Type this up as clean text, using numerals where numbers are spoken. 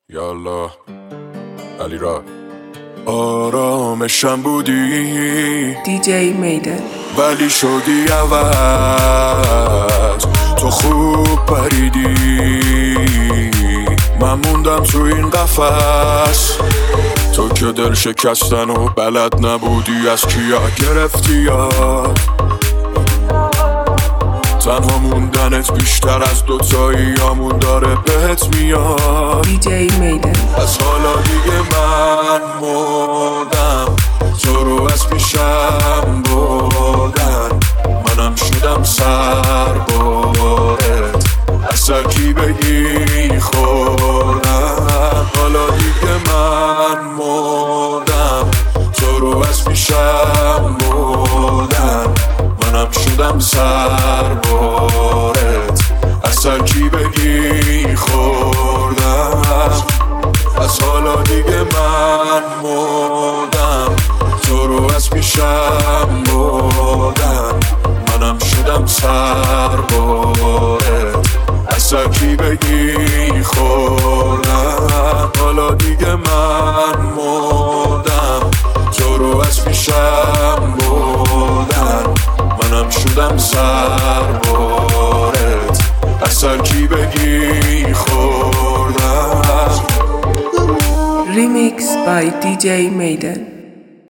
یالا علی را آرامشم بودی دیجی میدن ولی شدی عوض. تو خوب پریدی من موندم تو این قفس. تو که دل شکستن و بلد نبودی از کیا گرفتی یاد. تنها موندنت بیشتر از دوتاییامون داره بهت میاد. دیجی میدن از حالا دیگه من مردم، تو رو از پیشم بردن، منم شدم سربارت، از سرکی بگی خوردم. حالا دیگه من مردم، تو رو از پیشم بردن، منم شدم سربارت، از سرکی بگی خوردم. از حالا دیگه من مردم، تو رو از پیشم بردن، منم شدم سربارت، از سرکی بگی خوردم. حالا دیگه من مردم، تو رو از پیشم بردن، منم شدم سربارت، از سرکی بگی خوردم. Remix by DJ Maiden.